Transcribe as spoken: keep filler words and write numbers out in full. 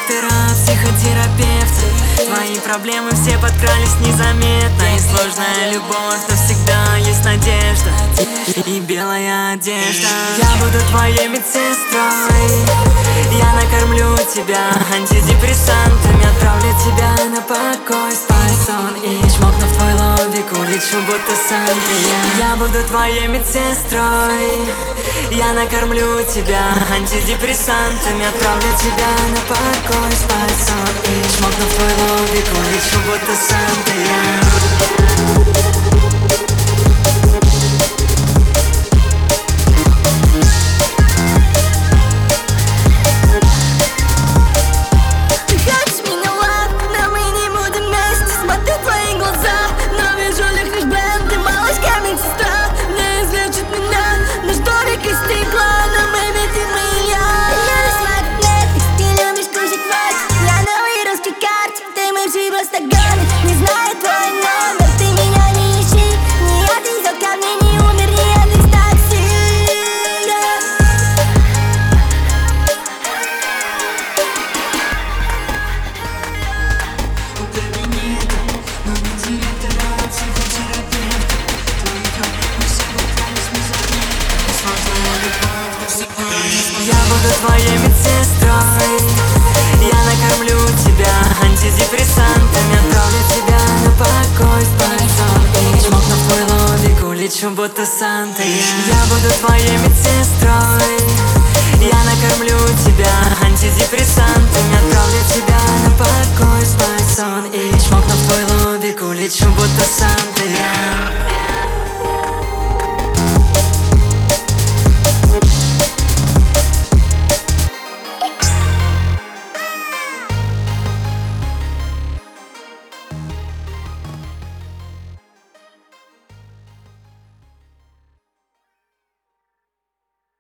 доктора, психотерапевты. Твои проблемы все подкрались незаметно. И сложная любовь, но всегда есть надежда и белая одежда. Я буду твоей медсестрой, я накормлю тебя антидепрессантами, отправлю тебя на покой, спать сон. И чмокнув твой лобик, улечу будто Санта. Я, я буду твоей медсестрой, я накормлю тебя антидепрессантами, отправлю тебя на покой, спать сон. И чмокнув твой лобик, улечу будто Санта. Не знаю твой номер, ты меня не ищи. Не отвезет ко мне, не умер, не Яндекс Такси. Я буду твоей медсестрой, я накормлю тебя антидепрессантами, отправлю тебя на покой, спать сон. И чмокнув твой лобик, улечу будто Санта. Я буду твоей медсестрой, я накормлю тебя антидепрессантами, отправлю тебя на покой, спать сон. И чмокнув твой лобик, улечу